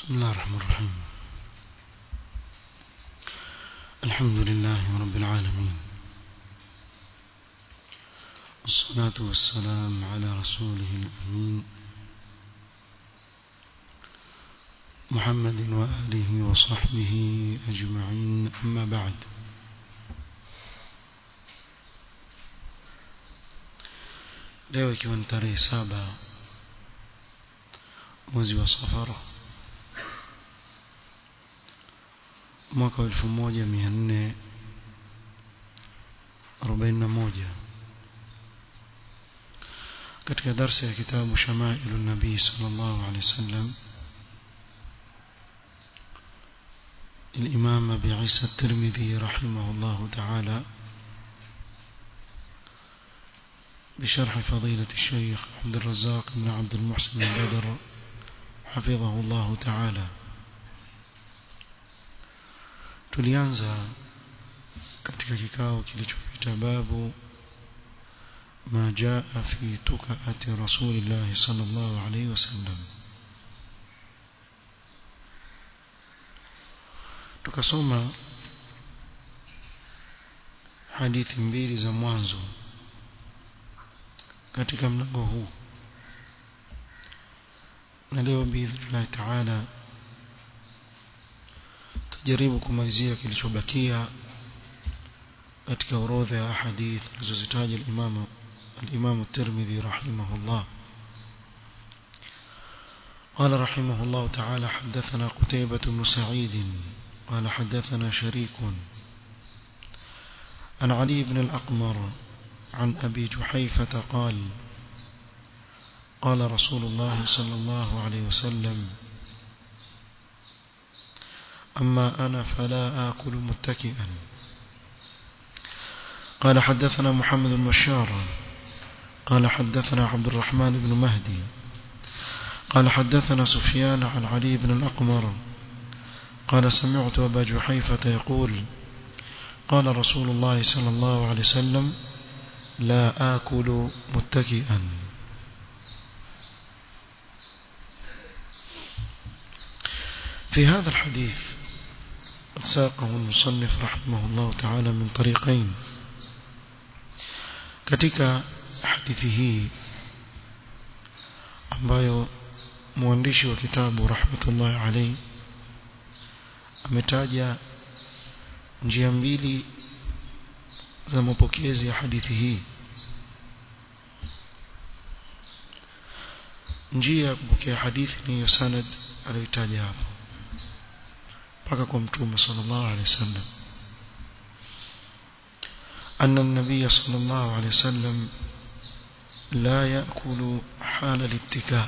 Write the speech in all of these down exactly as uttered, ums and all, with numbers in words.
بسم الله الرحمن الرحيم. الحمد لله رب العالمين، والصلاة والسلام على رسوله الأمين محمد وآله وصحبه أجمعين، أما بعد. leo ikiwa ni tarehe saba mwezi wa Safar mwaka wa elfu moja mia nne arobaini na moja, katika darsa ya kitabu Shamailu Nabii sallallahu alayhi wasallam الإمام أبي عيسى الترمذي رحمه الله تعالى بشرح فضيلة الشيخ عبد الرزاق بن عبد المحسن البدر حفظه الله تعالى. tulianza katika kikao kilichopita babu ma jaa fi tukaati rasulillah sallallahu alayhi wasallam. tukasoma hadithi mbili za mwanzo katika mlango huu, na leo biidhnillah taala tujaribu kumalizia kilichobakia katika orodha ya hadithi alizozitaja al-Imam al-Imam at-Tirmidhi rahimahullah. قال رحمه الله تعالى: حدثنا قتيبة بن سعيد قال حدثنا شريك عن علي بن الأقمر عن أبي جحيفة قال: قال رسول الله صلى الله عليه وسلم: أما أنا فلا آكل متكئا. قال حدثنا محمد بن بشار قال حدثنا عبد الرحمن بن مهدي قال حدثنا سفيان عن علي بن الأقمر قال: سمعت أبا جحيفة يقول: قال رسول الله صلى الله عليه وسلم: لا آكل متكئا. في هذا الحديث ساقه المصنف رحمه الله تعالى من طريقين. katika hadithi hii ambayo mwandishi wa kitabu rahmatullahi alayhi ametaja njia mbili za mapokezi ya hadithi hii. njia ya kupokea hadithi ni sanad aliyotaja hapo mpaka kwa Mtume sallallahu alayhi wasallam, أن النبي صلى الله عليه وسلم لا يأكل حال الاتكاء.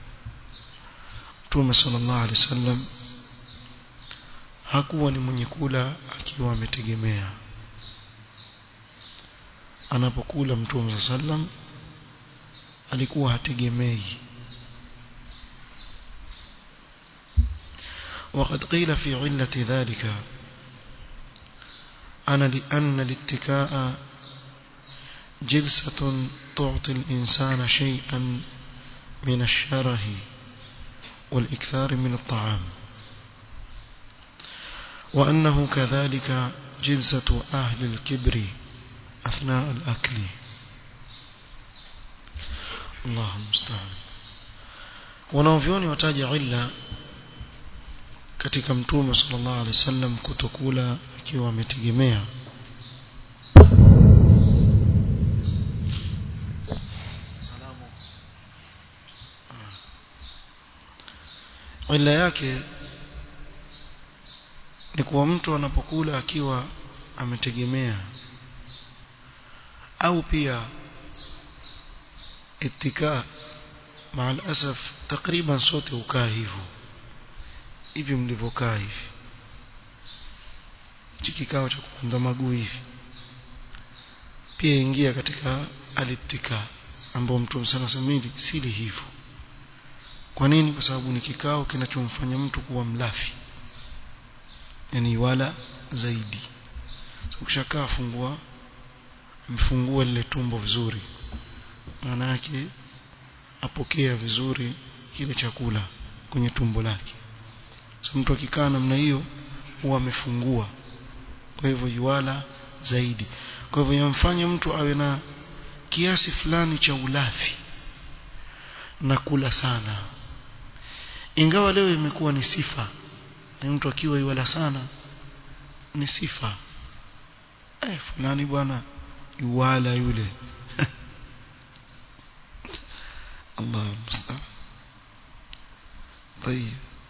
Mtume صلى الله عليه وسلم hakuwa ni mwenye kula akiwa ametegemea. Anapokula Mtume صلى الله عليه وسلم alikuwa hategemei. وقد قيل في علة ذلك أنا لأن الاتكاء جلسة تعطي الإنسان شيئا من الشره والإكثار من الطعام، وأنه كذلك جلسة أهل الكبر أثناء الأكل. الله المستعان. wanavyoni wataja illa katika Mtume sallallahu alaihi wasallam kutokula akiwa ametegemea. Salamu. illa yake ni kuwa mtu anapokula akiwa ametegemea, au pia ittika maal asaf takriban sote ukaa hivyo hivi mlivyokaa hivi, kikao cha kupanda maguu hivi pia ingia katika alittika, ambao Mtume sana samili sili hivyo. Kwa nini? Kwa sababu ni kikao kinachomfanya mtu kuwa mlafi, yani wala zaidi. So ukishakaa fungua mfungua lile tumbo vizuri, maana yake apokea vizuri kile chakula kwenye tumbo lake. so mtu akikaa namna hiyo huwa amefungua, kwa hivyo yuala zaidi. Kwa hivyo yamfanya mtu awe na kiasi fulani cha ulafi na kula sana, ingawa leo imekuwa ni sifa, na mtu akiwa yuala sana ni sifa. Eh, fulani bwana yuala yule. Allah musta'an. طيب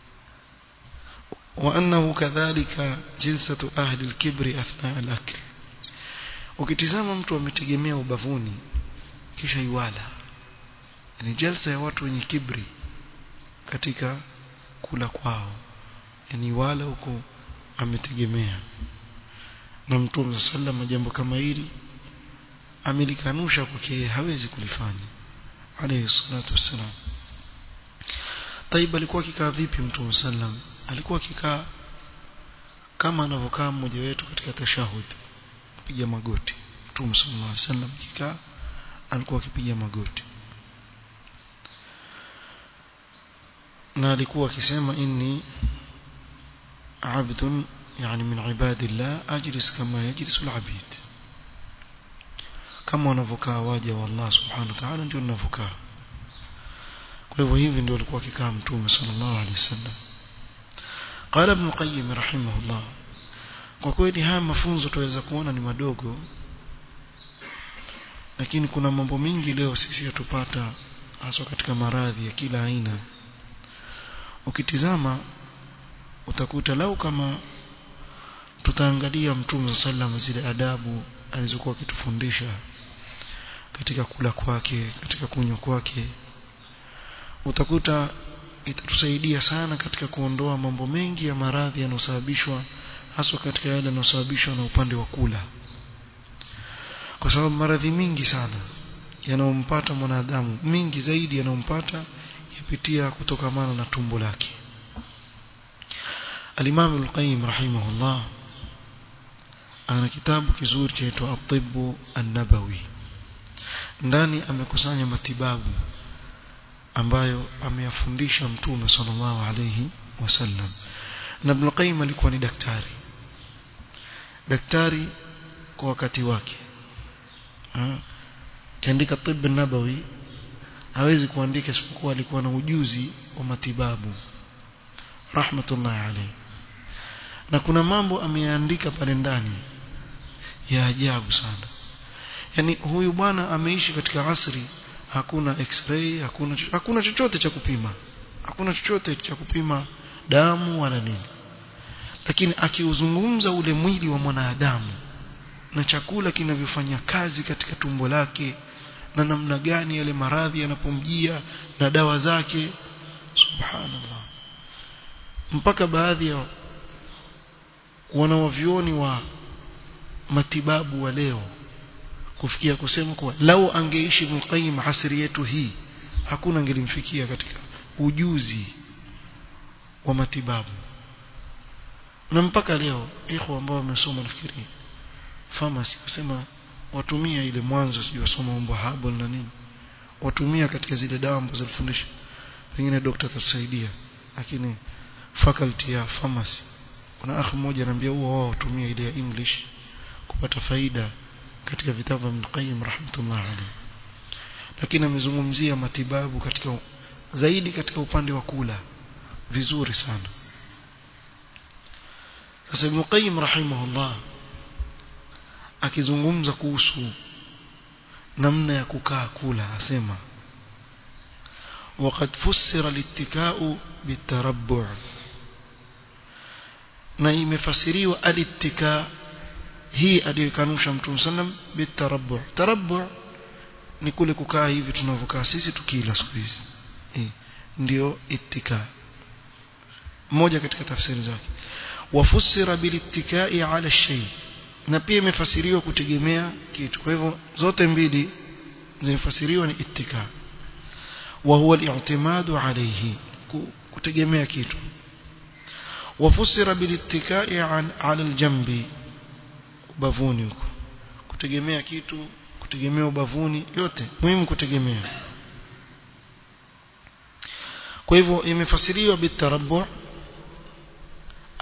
وأنه كذلك جلسة أهل الكبر أثناء الأكل. ukitizama mtu ametegemea ubavuni kisha yuala, ni jalsa ya watu wenye kibri katika kula kwao, yani wala huko ametegemea. Na Mtume sallallahu jambo kama hili amelikanusha kwake, hawezi kulifanya alayhi salatu wassalam. Taiba alikuwa akikaa vipi Mtume sallam? Alikuwa akikaa kama anavyokaa mmoja wetu katika tashahud, piga magoti. Mtume sallallahu alaihi wasallam akikaa alikuwa akipiga magoti, na alikuwa akisema inni abdun, yani min ibadillah, ajlis kama yajlisu al-abid, kama wanavyokaa waja wa Allah subhanahu wa ta'ala ndio ninavyokaa. Kwa hivyo hivi ndio alikuwa akikaa Mtume sallallahu alaihi wasallam. Qala Ibn Qayyim rahimahullah, kwa kweli haya mafunzo tuweza kuona ni madogo, lakini kuna mambo mengi leo sisi yatupata, hasa katika maradhi ya kila aina. Ukitizama utakuta lau kama tutaangalia Mtume sallallahu zile adabu alizokuwa akitufundisha katika kula kwake, katika kunywa kwake, utakuta itatusaidia sana katika kuondoa mambo mengi ya maradhi yanayosababishwa hasa katika yale yanayosababishwa na upande wa kula. Kwa sababu maradhi mingi sana yanayompata mwanadamu, mingi zaidi yanayompata yapitia kutokamana na tumbo lake. Al-Imam Al-Qayyim rahimahullah ana kitabu kizuri chaitwa At-Tibb An-Nabawi. Ndani amekusanya matibabu ambayo ameyafundisha Mtume sallallahu alayhi wasallam. Na Ibn Qayyim alikuwa ni daktari, daktari kwa wakati wake. Kaandika Tibb An-Nabawi, hawezi kuandika isipokuwa alikuwa na ujuzi wa matibabu rahmatullahi alayhi. Na kuna mambo ameandika pale ndani ya ajabu sana. Yani huyu bwana ameishi katika asri hakuna x-ray, hakuna hakuna chochote cha kupima, hakuna chochote cha kupima damu wala nini, lakini akiuzungumza ule mwili wa mwanadamu na chakula kinavyofanya kazi katika tumbo lake na namna gani yale maradhi yanapomjia na dawa zake, subhanallah. Mpaka baadhi ya wanawavyoni wa matibabu wa leo kufikia kusema kuwa lau angeishi Ibn Qayyim asri yetu hii, hakuna angelimfikia katika ujuzi wa matibabu. Na mpaka leo ikhwa ambao wamesoma nafikiri pharmacy kusema watumia ile mwanzo sijui wasoma mambo herbal na nini, watumia katika zile dawa ambazo alifundisha, pengine daktari atasaidia, lakini faculty ya pharmacy kuna akhi mmoja anambia huwa wao watumia ile ya English kupata faida katika vitabu vya Ibn Qayyim rahmatullah alayhi. Lakini amezungumzia matibabu katika zaidi katika upande wa kula vizuri sana. Sasa Ibn Qayyim rahimahullah akizungumza kuhusu namna ya kukaa kula asema وقد فسر الاتكاء بالتربع, na imefasiriwa alittika hii aliyokanusha Mtume sallam bitarabbu. Tarabbu ni kule kukaa hivi tunavyokaa sisi tukila siku hizi, eh ndio ittika, moja katika tafsiri zake. Wafusira bilittikai ala shay, na pia imefasiriwa kutegemea kitu. Kwa hivyo zote mbili zimefasiriwa ni ittika, wa huwa al-i'timadu alayhi, kutegemea kitu. Wafusira bilittikai ala al-jambi, ubavuni huko, kutegemea kitu, kutegemea ubavuni, yote muhimu kutegemea. Kwa hivyo imefasiriwa bitarabbu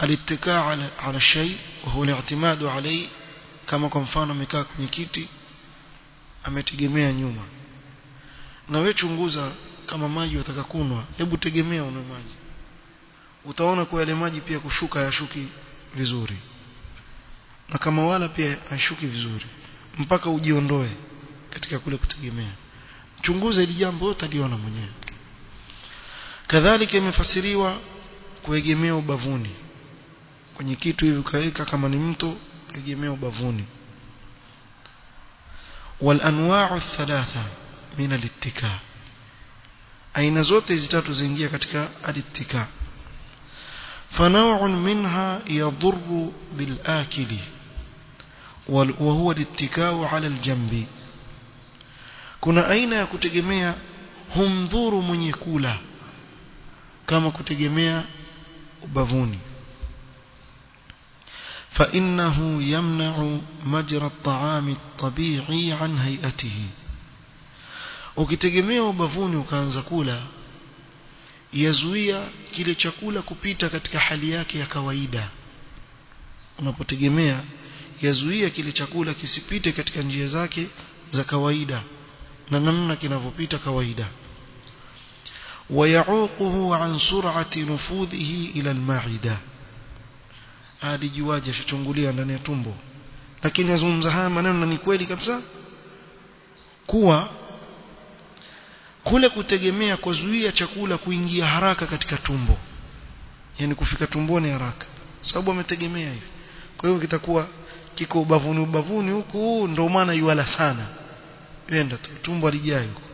alittikaa ala ala shay wa huwa al-i'timadu alayhi, kama kwa mfano amekaa kwenye kiti ametegemea nyuma. Na wewe chunguza, kama maji unataka kunwa, hebu tegemea unwe maji, utaona kwa yale maji pia kushuka yashuki vizuri, na kama wala pia hashuki vizuri, mpaka ujiondoe katika kule kutegemea. Chunguza hili jambo, utaliona mwenyewe. Kadhalika imefasiriwa kuegemea ubavuni kwenye kitu hivi, kaweka kama ni mto, egemea ubavuni. wal anwa'u thalatha min al-ittika, aina zote hizi tatu zaingia katika al-ittika. fanaw'un minha yadurru bil akili wa huwa al-ittika'u 'ala al-janbi. Kuna aina ya kutegemea humdhuru mwenye kula, kama kutegemea ubavuni. فإنه يمنع مجرى الطعام الطبيعي عن هيئته. ukitegemea ubavuni ukaanza kula, yazuia kile chakula kupita katika hali yake ya kawaida. Unapotegemea yazuia kile chakula kisipite katika njia zake za kawaida na namna kinavyopita kawaida. ويعوقه عن سرعة نفوذه إلى المعدة. hadi jiwaje shachungulia ndani ya tumbo, lakini nazungumza haya maneno ni kweli kabisa, kuwa kule kutegemea kuzuia chakula kuingia haraka katika tumbo, yani kufika tumboni haraka, sababu ametegemea hivi. Kwa hiyo kitakuwa kiko ubavuni ubavuni huku, ndio maana yuala sana, yenda tumbo lijai huko.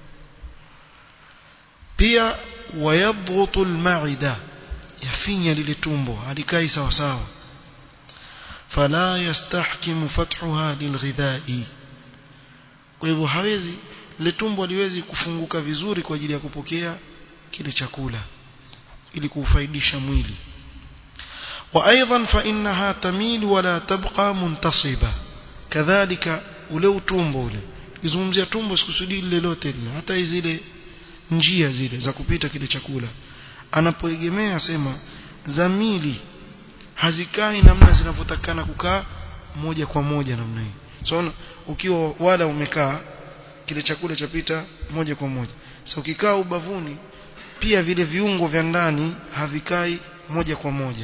pia wayadghutu al-ma'ida, yafinya lile tumbo halikai sawa sawa. fala yastahkimu fathuha lilghidha'i, kwa hivyo hawezi lile tumbo liwezi kufunguka vizuri kwa ajili ya kupokea kile chakula ili kufaidisha mwili. wa aidan fa innaha tamil wala tabqa muntasiba, kadhalika ule utumbo ule, izungumzia tumbo sikusudi lile lote lile, hata zile njia zile za kupita kile chakula, anapoegemea sema zamili hazikai namna zinavyotakana kukaa moja kwa moja namna hii. So ukiwa wala umekaa, kile chakula chapita moja kwa moja. So ukikaa ubavuni pia vile viungo vya ndani havikai moja kwa moja.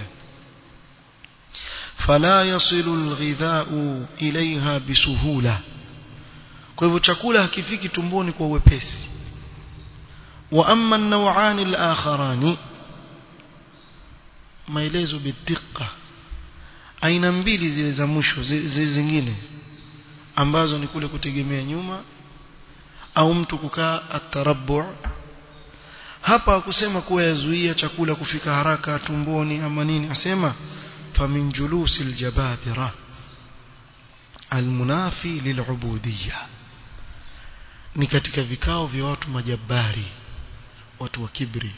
fala yasilu alghidha'u ilaiha bisuhula, kwa hivyo chakula hakifiki tumboni kwa uwepesi. wa amma an-naw'an al-akharani, maelezo bidiqa, aina mbili zile za mwisho zile zingine ambazo ni kule kutegemea nyuma au mtu kukaa at-tarabbu'. Hapa hakusema kuwa yazuia chakula kufika haraka tumboni ama nini, asema famin julusil jababira almunafi lil'ubudiyya, ni katika vikao vya watu majabari, watu wa kibri,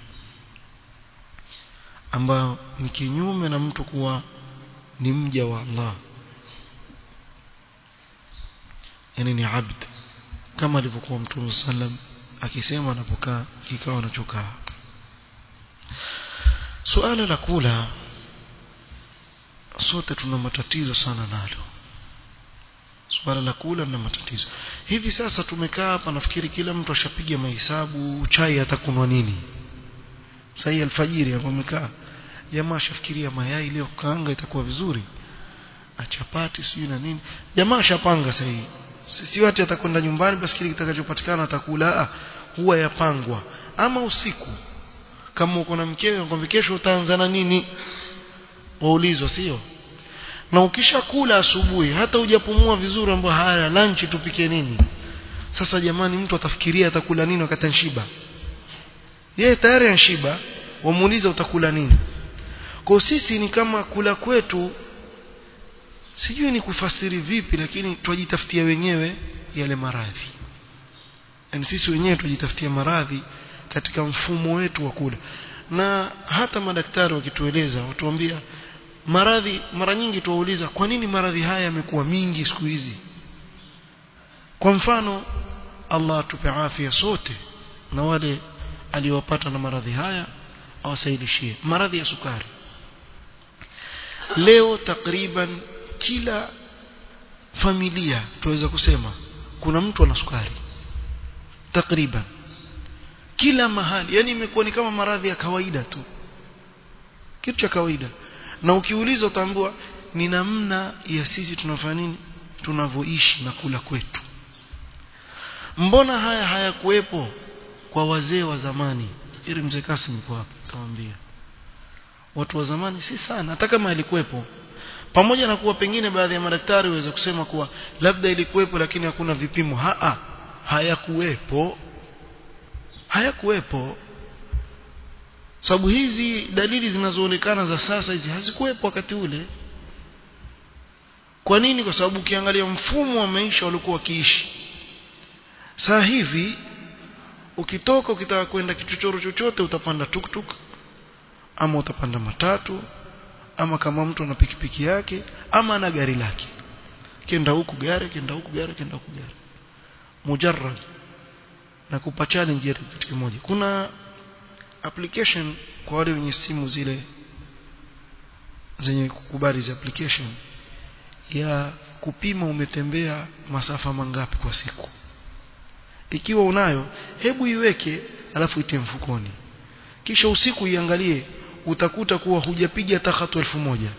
ambao ni kinyume na mtu kuwa ni mja wa Allah, yani ni abd, kama alivyokuwa Mtume sallam akisema anapokaa kikao anachokaa. Suala la kula sote tuna matatizo sana nalo. Suala la kula na matatizo. Hivi sasa tumekaa hapa, nafikiri kila mtu ashapiga mahesabu chai atakunwa nini. Sasa alfajiri hapo umekaa, jamaa ashafikiria mayai leo kaanga itakuwa vizuri, na chapati sio na nini. Jamaa ashapanga sasa hivi. Sisi wote atakwenda nyumbani, basi kile kitakachopatikana atakula. Huwa yapangwa. Ama usiku kama uko na mkeo, ngombe kesho utaanza na nini, waulizwa sio? Na ukishakula asubuhi hata hujapumua vizuri, ambapo haya lunch tupike nini. Sasa jamani, mtu atafikiria atakula nini wakati anshiba. Yeye tayari anshiba, wamuuliza utakula nini. Kwa sisi ni kama kula kwetu, sijui ni kufasiri vipi, lakini twajitafutia wenyewe yale maradhi. Yani sisi wenyewe twajitafutia maradhi katika mfumo wetu wa kula. Na hata madaktari wakitueleza, watuambia maradhi, mara nyingi tuwauliza kwa nini maradhi haya yamekuwa mingi siku hizi. Kwa mfano, Allah atupe afya sote, na wale aliowapata na maradhi haya awasaidishie. Maradhi ya sukari, leo takriban kila familia tuweza kusema kuna mtu ana sukari takriban kila mahali, yani imekuwa ni kama maradhi ya kawaida tu, kitu cha kawaida. Na ukiuliza utaambiwa ni namna ya sisi tunafanya nini, tunavyoishi na kula kwetu. Mbona haya hayakuwepo kwa wazee wa zamani? Ili mzee Kasim kwa hapa kaambia watu wa zamani si sana, hata kama ilikuwepo, pamoja na kuwa pengine baadhi ya madaktari waweza kusema kuwa labda ilikuwepo lakini hakuna vipimo. Haa, hayakuwepo, hayakuwepo. Sababu hizi dalili zinazoonekana za sasa hizi hazikuwepo wakati ule. Kwa nini? Kwa sababu ukiangalia mfumo wa maisha walikuwa wakiishi. Sasa hivi ukitoka ukitaka kwenda kichochoro chochote utapanda tuktuk ama utapanda matatu ama kama mtu ana pikipiki yake ama ana gari lake, kenda huku gari, kenda huku gari, kenda huku gari, mujarrad. Na kupa challenge kitu kimoja, kuna application kwa wale wenye simu zile zenye kukubali za application ya kupima umetembea masafa mangapi kwa siku. Ikiwa unayo, hebu iweke alafu ite mfukoni, kisha usiku iangalie, utakuta kuwa hujapiga hata hatua elfu moja.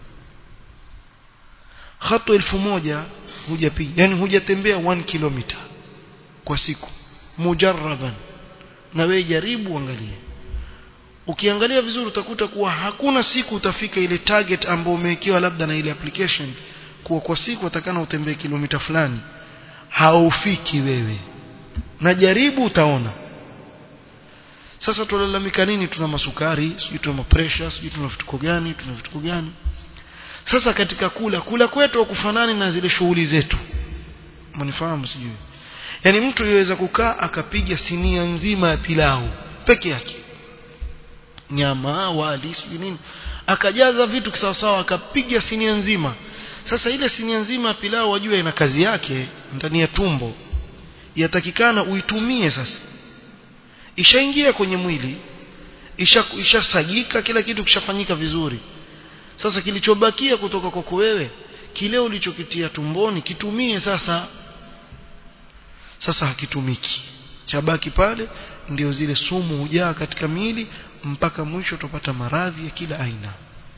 Hatua elfu moja hujapiga, yani hujatembea one kilometer kwa siku mujarraban. Na wewe jaribu angalie, ukiangalia vizuri utakuta kuwa hakuna siku utafika ile target ambayo umewekewa labda na ile application, kuwa kwa siku utakana utembee kilomita fulani. Haufiki wewe, na jaribu utaona. Sasa tulalamika nini? Tuna masukari, sijui tuna pressure, sijui tuna vituko gani, tuna vituko gani. Sasa katika kula kula kwetu kufanani na zile shughuli zetu, mnifahamu sijui. Yani mtu yeweza kukaa akapiga sinia nzima ya pilau peke yake, nyama, wali, sijui nini, akajaza vitu kisawa sawa, akapiga sinia nzima. Sasa ile sinia nzima ya pilau wajua ina kazi yake ndani ya tumbo, yatakikana uitumie. Sasa ishaingia kwenye mwili, isha ishasagika, kila kitu kishafanyika vizuri. Sasa kilichobakia kutoka kwako wewe, kile ulichokitia tumboni kitumie. Sasa sasa hakitumiki, chabaki pale, ndio zile sumu hujaa katika miili mpaka mwisho tupata maradhi ya kila aina.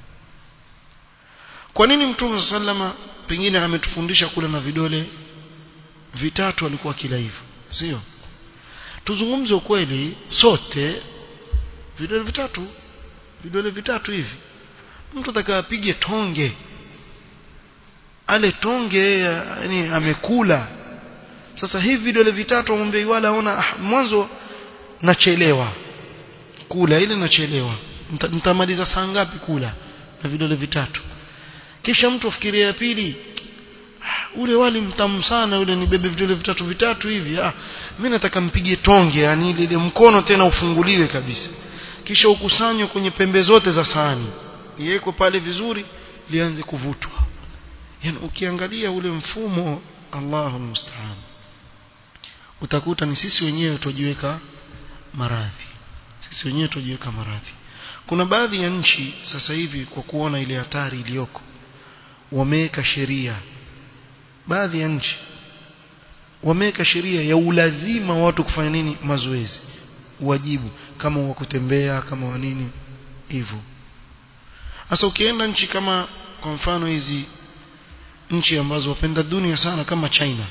Kwa nini Mtume sallama pengine ametufundisha kula na vidole vitatu? Alikuwa kila hivyo, sio? Tuzungumze ukweli sote, vidole vitatu, vidole vitatu hivi, mtu atakapige tonge, ale tonge, yani amekula. Sasa hivi vidole vitatu amwambie wala ona, ah, mwanzo nachelewa kula ile, nachelewa, nitamaliza saa ngapi kula na vidole vitatu? Kisha mtu afikiria ya pili, ule wali mtamu sana ule, ni bebe vidole vitatu vitatu hivi, ah mimi nataka mpige tonge, yani ile mkono tena ufunguliwe kabisa, kisha ukusanywe kwenye pembe zote za sahani, iweko pale vizuri, lianze kuvutwa. Yani ukiangalia ule mfumo, Allahu musta'an, utakuta ni sisi wenyewe tujiweka maradhi, sisi wenyewe tujiweka maradhi. Kuna baadhi ya nchi sasa hivi kwa kuona ile hatari iliyoko, wameweka sheria, baadhi ya nchi wameweka sheria ya ulazima watu kufanya nini, mazoezi, wajibu, kama wa kutembea, kama wa nini hivyo. Sasa ukienda nchi kama kwa mfano hizi nchi ambazo wapenda dunia sana kama China,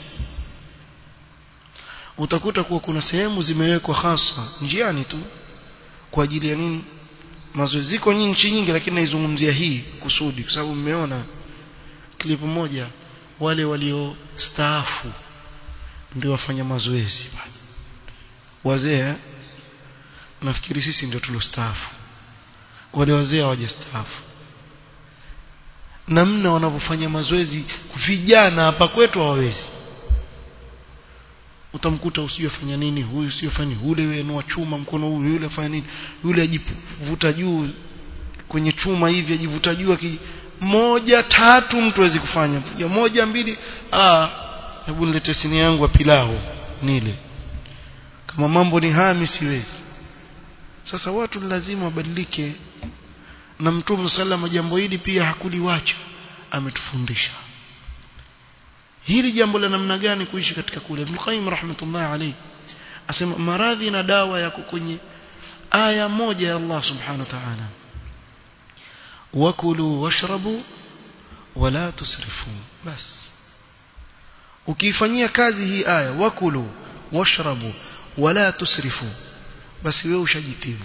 utakuta kuwa kuna sehemu zimewekwa hasa njiani tu kwa ajili ya nini, mazoezi. Ziko nchi nyingi lakini naizungumzia hii kusudi kwa sababu mmeona klipu moja, wale walio staafu ndio wafanya mazoezi. Wazee nafikiri sisi ndio tulostaafu, wale wazee hawajastaafu. Namna wanavyofanya mazoezi vijana hapa kwetu hawawezi. Utamkuta usijue fanya nini, huyu sio fanya ule, wewe inua chuma mkono huu, yule afanya nini, yule ajivuta juu kwenye chuma hivi, ajivuta juu aki moja tatu, mtu hawezi kufanya ya moja mbili. Ah, hebu nilete sinia yangu ya pilau nile, kama mambo ni hami siwezi. Sasa watu lazima wabadilike, na Mtume sallama jambo hili pia hakuliwacha, ametufundisha hili jambo la namna gani kuishi katika kule. Ibn Qayyim rahmatullah alayhi asema maradhi na dawa yako kwenye aya moja ya Allah subhanahu wa ta'ala, wakulu washrabu wala tusrifu. Bas ukifanyia kazi hii aya wakulu washrabu wala tusrifu, basi wewe ushajitibu.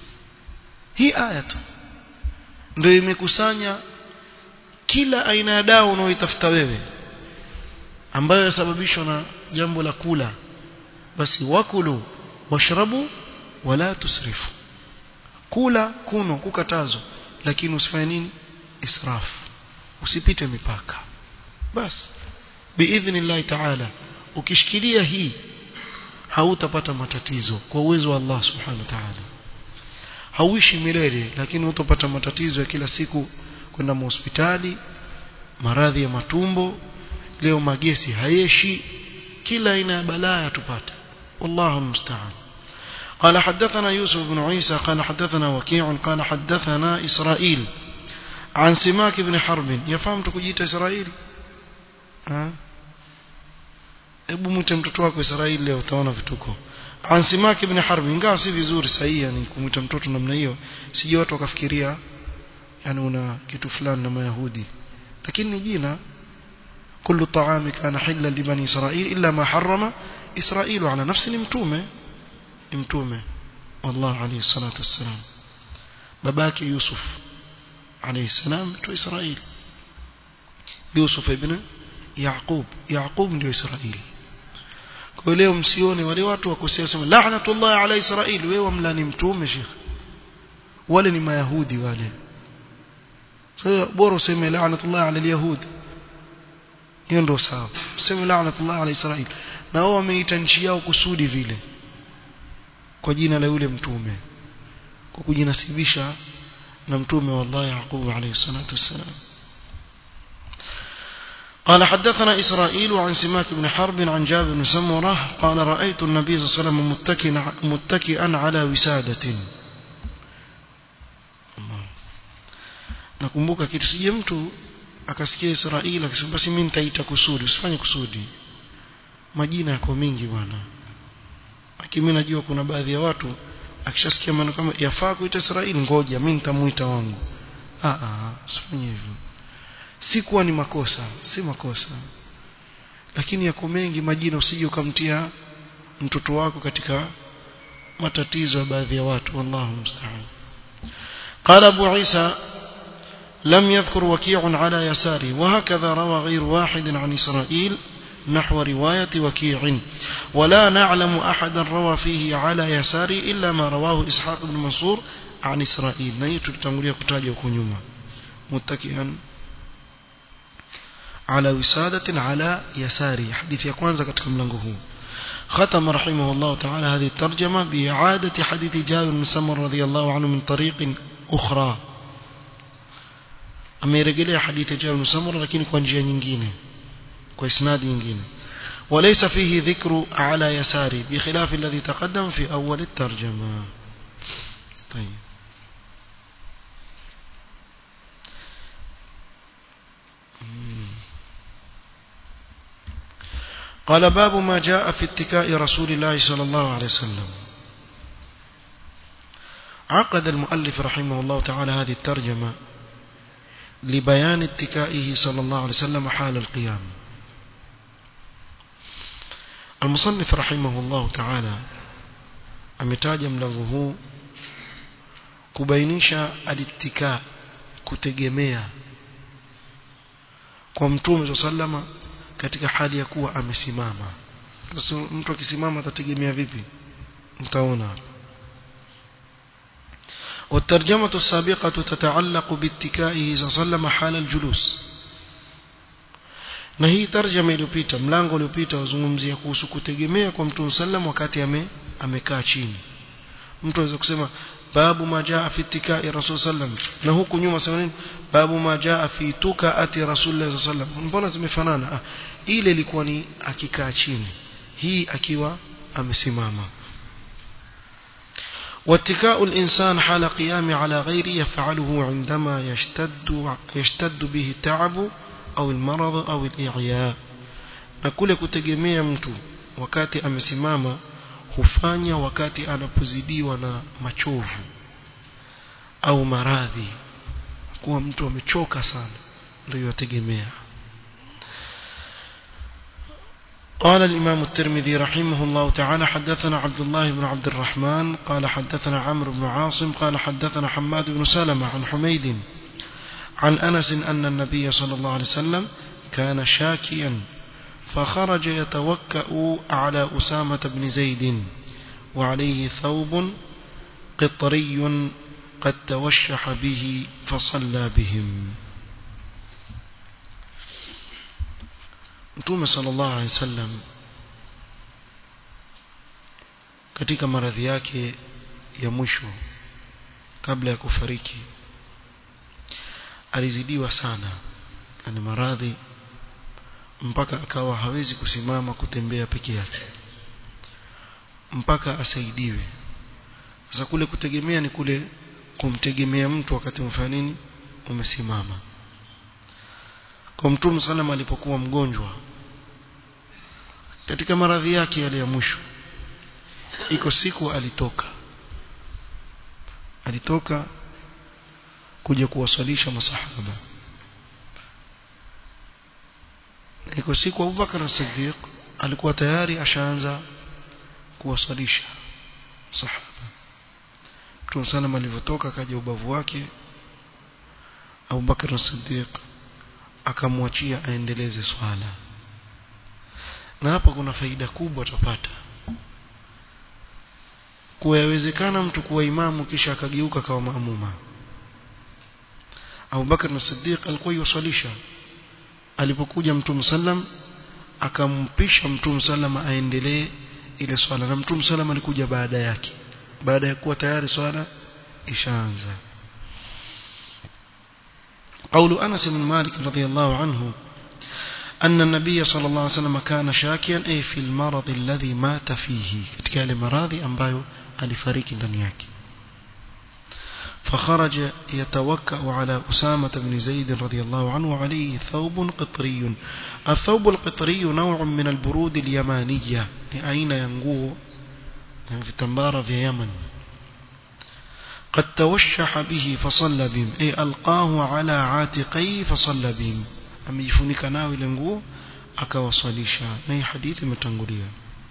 Hii aya tu ndio imekusanya kila aina ya dawa unayoitafuta wewe ambayo yasababishwa na jambo la kula. Basi wakulu washrabu wala tusrifu, kula kuno kukatazo, lakini usifanye nini? Israf, usipite mipaka. Bas biidhnillah ta'ala ukishikilia hii hautapata matatizo kwa uwezo wa Allah subhanahu wa ta'ala. Hauishi milele, lakini utapata matatizo ya kila siku, kwenda hospitali, maradhi ya matumbo, leo magesi hayeshi, kila aina ya balaa tupata. والله المستعان. قال حدثنا يوسف بن عيسى قال حدثنا وكيع قال حدثنا إسرائيل عن سماك بن حرب. يفهم تكجيت إسرائيل؟ ها ebu mwite mtoto wako Israeli leo utaona vituko. An Simak ibn Harb, ingawa si vizuri sahihi yani kumwita mtoto namna hiyo, sije watu wakafikiria yani una kitu fulani na Mayahudi, lakini ni jina. kullu ta'ami kana halal li bani Israil illa ma harrama Israilu ala nafsi. ni mtume ni mtume wallahu alayhi salatu wassalam. babake Yusuf alayhi salam tu Israil, Yusuf ibn Yaqub, Yaqub ndio Israili. Kwa leo msione wale watu wakosea sema la'natullah ala Israil, wewe mlani mtume Sheikh, wale ni Mayahudi wale. Sasa bora useme la'natullah ala al-yahud, hiyo ndio sawa. Useme la'natullah ala Israil, na wao wameita nchi yao kusudi vile kwa jina la yule mtume, kwa kujinasibisha na mtume wallahi Yaqub alayhi salatu wassalam. قال حدثنا إسرائيل عن سماك بن حرب عن جابر بن سمرة قال رأيت النبي صلى الله عليه وسلم متكئا متكئا على وسادة. nakumbuka kitu sije mtu akasikia Israeli akasema basi mimi nitaita kusudi. Usifanye kusudi, majina yako mingi bwana. Lakini najua kuna baadhi ya watu akishasikia maneno kama yafaa kuita Israeli, ngoja mimi nitamuita wangu. Ah ah, usifanye hivyo. Si kuwa ni makosa, si makosa, lakini yako mengi majina, usije ukamtia mtoto wako katika matatizo ya baadhi ya watu. wallahu musta'an. قال أبو عيسى لم يذكر وكيع على يساره، وهكذا روى غير واحد عن إسرائيل نحو رواية وكيع، ولا نعلم أحدا روى فيه على يساره إلا ما رواه إسحاق بن منصور عن إسرائيل. نيت تنقليه كتاجه وكنيوما متكئا على وسادة على يساري. حديث ya kwanza katika mlango huu. ختم رحمه الله تعالى هذه الترجمة بإعادة حديث جابر بن سمرة رضي الله عنه من طريق أخرى. amerejelea hadithi ya Jabir bin Samura lakini kwa njia nyingine, kwa isnadi nyingine. وليس فيه ذكر على يساري بخلاف الذي تقدم في أول الترجمة. طيب قال باب ما جاء في اتكاء رسول الله صلى الله عليه وسلم. عقد المؤلف رحمه الله تعالى هذه الترجمة لبيان اتكائه صلى الله عليه وسلم حال القيام. المصنف رحمه الله تعالى ametaja mlango huu kubainisha alittika, kutegemea kwa mtume sallama katika hali ya kuwa amesimama. Sasa mtu akisimama atategemea vipi? Mtaona. والترجمة السابقة تتعلق باتكائه صلى الله عليه وسلم حال الجلوس. na hii tarjama iliyopita, mlango uliopita wazungumzia kuhusu kutegemea kwa mtume sallam wakati ame amekaa chini. Mtu anaweza kusema babu ma jaa fi ittikai rasul sallam, na huku nyuma sema nini? Babu ma jaa fi tukaati rasul sallam. Mbona zimefanana? Ah, ile ilikuwa ni akikaa chini, hii akiwa amesimama. واتكاء الإنسان حال قيام على غيره يفعله عندما يشتد يشتد به التعب أو المرض أو الإعياء. na kule kutegemea mtu wakati amesimama hufanya wakati anapozidiwa na machovu au maradhi, kuwa mtu amechoka sana ndio yategemea. قال الإمام الترمذي رحمه الله تعالى حدثنا عبد الله بن عبد الرحمن قال حدثنا عمرو بن عاصم قال حدثنا حماد بن سلمة عن حميد عن أنس أن النبي صلى الله عليه وسلم كان شاكيا فخرج يتوكأ على أسامة بن زيد وعليه ثوب قطري قد توشح به فصلى بهم. Mtume sallallahu alaihi wasallam katika maradhi yake ya mwisho kabla ya kufariki alizidiwa sana na maradhi mpaka akawa hawezi kusimama kutembea peke yake mpaka asaidiwe. Sasa kule kutegemea ni kule kumtegemea mtu wakati umefanya nini, umesimama. Kwa Mtume sallallahu alipokuwa mgonjwa katika maradhi yake yale ya mwisho, iko siku alitoka alitoka kuja kuwasalisha masahaba. Iko siku Abu Bakar as-Siddiq alikuwa tayari ashaanza kuwasalisha sahaba. Mtume sallallahu alivyotoka kaja ubavu wake, Abu Bakar as-Siddiq akamwachia aendeleze swala. Na hapa kuna faida kubwa tupata. Kuwezekana mtu kuwa imamu kisha akageuka kama maamuma. Abu Bakar as-Siddiq alikuwa yusalisha. Alipokuja Mtume sallam akampisha Mtume sallam aendelee ile swala, na Mtume sallam alikuja baada yake baada ya kuwa tayari swala ishaanza. قول أنس بن مالك رضي الله عنه أن النبي صلى الله عليه وسلم كان شاكيا أي في المرض الذي مات فيه katika ile maradhi ambayo alifariki ndani yake. فخرج يتوكأ على أسامة بن زيد رضي الله عنه عليه ثوب قطري. الثوب القطري نوع من البرود اليمانية أين ينقوه في تنبار في يمن. قد توشح به فصلى بهم أي ألقاه على عاتقيه فصلى بهم amejifunika nao ile nguo akawasalisha. Na hii hadithi imetangulia.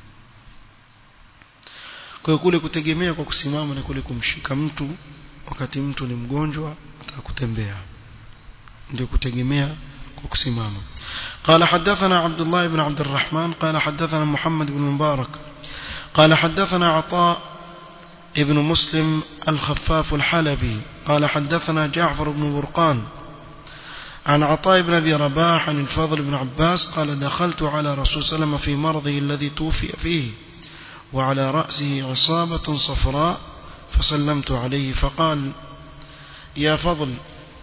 Kwa kule kutegemea kwa kusimama na kule kumshika mtu wakati mtu ni mgonjwa atakutembea, ndio kutegemea kwa kusimama. قال حدثنا عبد الله بن عبد الرحمن قال حدثنا محمد بن مبارك قال حدثنا عطاء ابن مسلم الخفاف الحلبي قال حدثنا جعفر بن برقان عن عطاء بن أبي رباح عن الفضل بن عباس قال دخلت على رسول صلى الله عليه وسلم في مرضه الذي توفي فيه وعلى رأسه عصابة صفراء فسلمت عليه فقال يا فضل.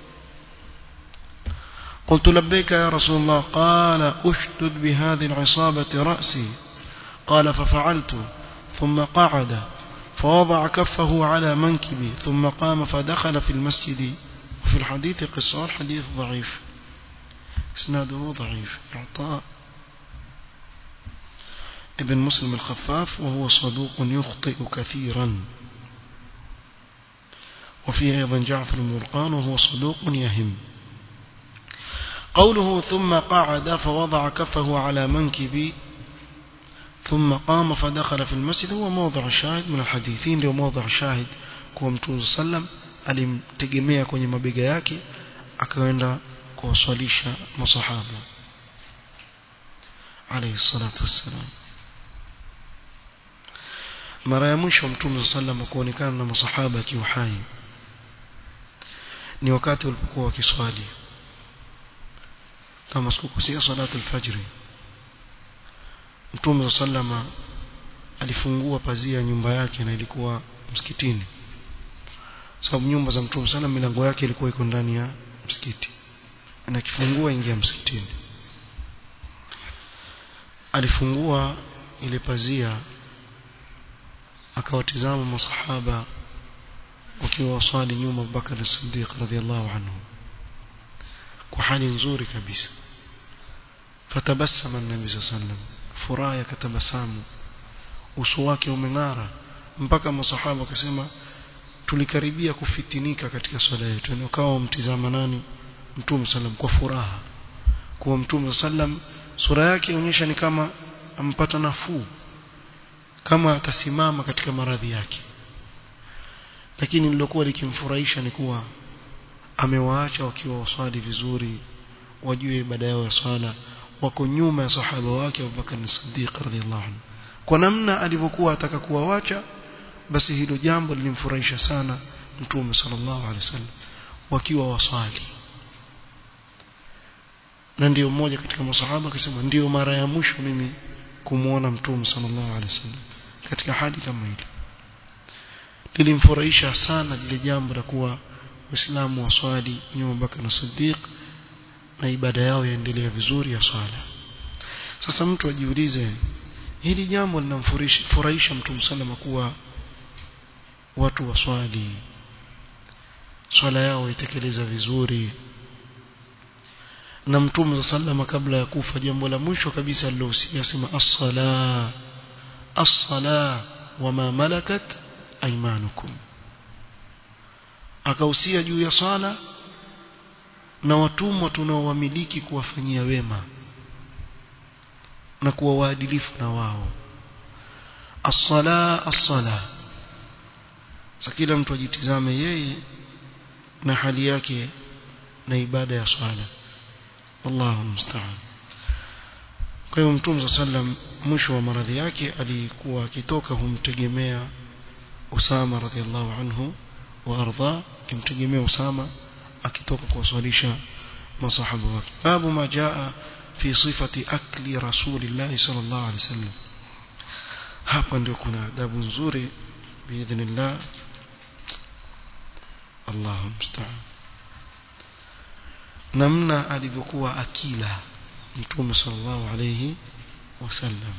قلت لبيك يا رسول الله. قال أشدد بهذه العصابة رأسي. قال ففعلت ثم قعد فوضع كفه على منكبي ثم قام فدخل في المسجد. وفي الحديث قصار حديث ضعيف اسناده ضعيف. عطاء ابن مسلم الخفاف وهو صدوق يخطئ كثيرا. وفيه أيضا جعفر بن برقان وهو صدوق يهم. قوله ثم قعد فوضع كفه على منكبي ثم قام فدخل في المسجد هو موضع الشاهد من الحديثين. له موضع الشاهد kwa Mtume sallam alimtegemea kwenye mabega yake akaenda kuwasalisha masahaba alayhi salatu wassalam. Mara ya mwisho Mtume sallam kuonekana na masahaba akiwa hai ni wakati walipokuwa wakiswali, kama sikukosea salatu al-fajr. Mtume sallam alifungua pazia nyumba yake na ilikuwa msikitini, sababu nyumba za Mtume sallam milango yake ilikuwa iko ndani ya msikiti, na kifungua ingia msikitini. Alifungua ile pazia akawatizama masahaba wakiwa wasali nyuma Abu Bakar as-Siddiq radhiyallahu anhu kwa hali nzuri kabisa. Fatabassama an-nabi sallallahu alayhi wasallam, furaha yakatabasamu, uso wake umeng'ara mpaka masahaba wakasema tulikaribia kufitinika katika swala yetu. Ndio kawa mtizama nani? Mtume sallam kwa furaha. Kwa Mtume sallam sura yake inaonyesha ni kama ampata nafuu, kama atasimama katika maradhi yake. Lakini lilokuwa likimfurahisha ni kuwa amewaacha wakiwa waswali vizuri, wajue ibada yao ya swala, wako nyuma ya sahaba wake Abu Bakar as-Siddiq radhiyallahu anhu. Kwa namna alivyokuwa ataka kuwaacha, basi hilo jambo lilimfurahisha sana Mtume sallallahu alaihi wasallam wakiwa waswali. Na ndio mmoja katika masahaba akasema ndio mara ya mwisho mimi kumuona Mtume sallallahu alaihi wasallam katika hali kama ile. Lilimfurahisha sana lile jambo la kuwa Waislamu waswali nyuma Abu Bakar as-Siddiq na ibada yao yaendelea vizuri ya swala. Sasa mtu ajiulize, hili jambo linamfurahisha Mtume sallallahu kuwa watu waswali, swala yao itekeleza vizuri, na Mtume sallallahu kabla ya kufa jambo la mwisho kabisa alilohusia sema as-sala as-sala wama malakat aymanukum, akahusia juu ya sala na watumwa tunaowamiliki kuwafanyia wema na kuwa waadilifu na wao. As-sala as-sala. Sasa kila mtu ajitizame yeye na hali yake na ibada ya swala. Allahu musta'an. Kwa hiyo Mtume sallam mwisho wa maradhi yake alikuwa akitoka humtegemea Usama radhiallahu anhu wa arda, kimtegemea Usama akitoka kuwaswalisha masahaba wake. Babu ma jaa fi sifati akli Rasulillah sallallahu alaihi wasallam. Hapa ndio kuna adabu nzuri biidhnillah. Allahu musta'an. Namna alivyokuwa akila Mtume sallallahu alayhi wasallam.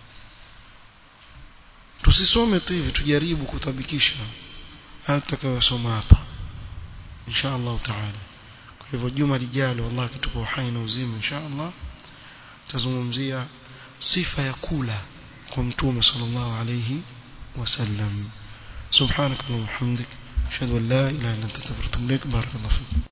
Tusisome tu hivi, tujaribu kutabikisha hata tutakayosoma hapa insha Allah taala. Kwa hivyo juma lijalo Allah kitupa uhai na uzima insha Allah tazungumzia sifa ya kula kwa Mtume sallallahu alayhi wasallam. Subhanakallahumma wa bihamdik ashhadu an la ilaha illa anta astaghfiruka wa atubu ilaik. Barakallahu fik.